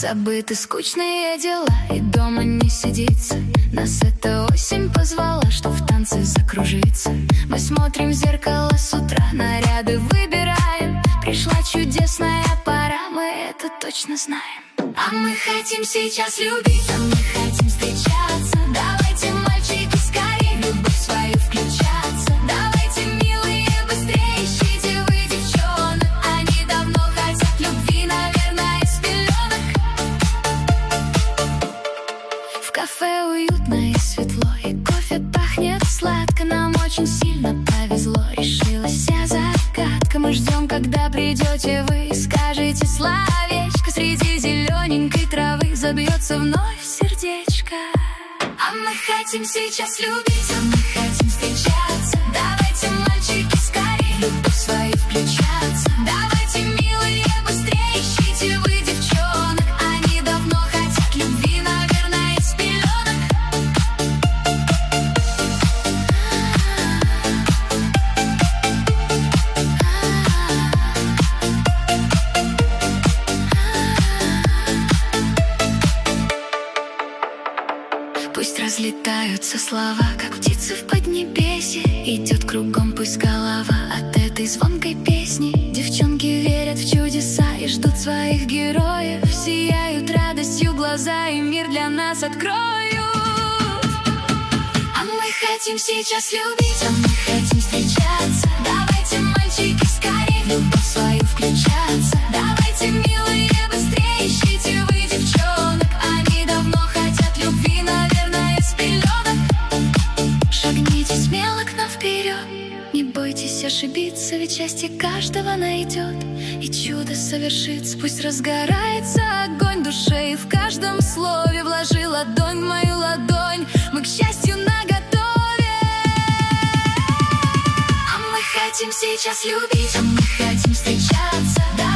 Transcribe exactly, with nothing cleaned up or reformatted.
Забыты скучные дела, и дома не сидится. Нас эта осень позвала, что в танце закружиться. Мы смотрим в зеркало с утра, наряды выбираем. Пришла чудесная пора, мы это точно знаем. А мы хотим сейчас любить, а мы хотим встречаться. Давайте, мальчики, скорее в любовь свою включаться. Давайте, милые, быстрее ищите вы девчонок. Они давно хотят любви, наверное, с пеленок. В кафе уютно и светло, и кофе пахнет сладко. Нам очень сильно повезло, решилась вся загадка. Мы ждем, когда придете вы и скажете словечко. Среди зелененькой травы забьется вновь сердечко. А мы хотим сейчас любить, а мы хотим встречаться. Давайте, мальчики, скорее в любовь свою включаться. Давайте, милые, быстрее ищите вы девчонок. Они давно хотят любви, наверное, с пеленок. Пусть разлетаются слова, как птицы в поднебесье. Идет кругом пусть голова от этой звонкой песни. Девчонки верят в чудеса и ждут своих героев. Сияют радостью глаза, и мир для нас откроют. А мы хотим сейчас любить, а мы хотим встречаться. Давайте, мальчики, скорее в любовь свою включаться. Давайте, милые, быстрее ищите вы девчонок. Они давно хотят любви, наверное, с пеленок. Шагните смело к нам вперед, не бойтесь ошибиться, ведь счастье каждого найдет, и чудо совершится. Пусть разгорается огонь в душе, и в каждом слове вложи ладонь в мою ладонь. Мы к счастью наготове. А мы хотим сейчас любить, а мы хотим встречаться.